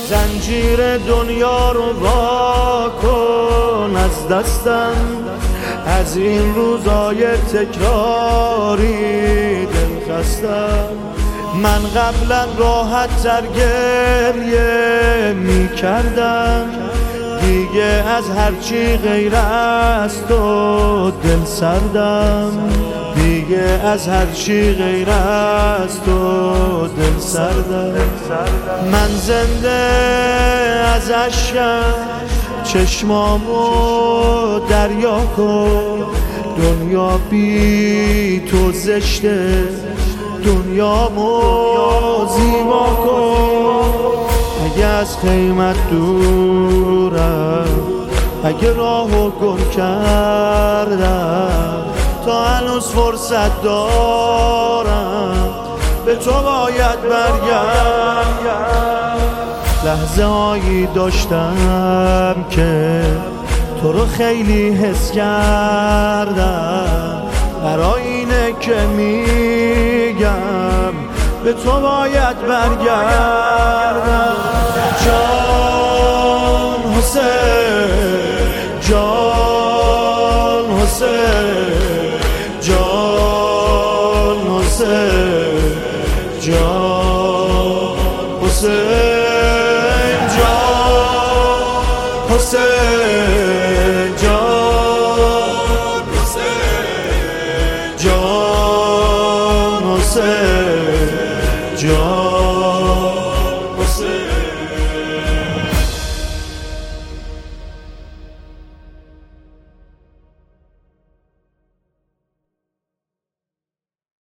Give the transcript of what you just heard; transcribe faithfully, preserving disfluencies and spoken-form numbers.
زنجیر دنیا رو وا کن از دستم، از این روزای تکراری دل خستم. من قبلا راحت تر گریه می کردم، دیگه از هرچی غیر از تو دل سردم، دیگه از هرچی غیر از تو دل سردم. من زنده از عشقم، چشمامو دریا کن، دنیا بی تو زشته، دنیامو زیبا کن. اگه از خیمت دورم، اگه راهو گم کردم، تا هنوز فرصت دارم به تو باید برگردم. لحظه هایی داشتم که تو رو خیلی حس کردم، برای اینه که میگم به تو باید برگردم. جان حسین، جان حسین، جان حسین، جان حسین، جان حسین، جان حسین، جان حسین، جان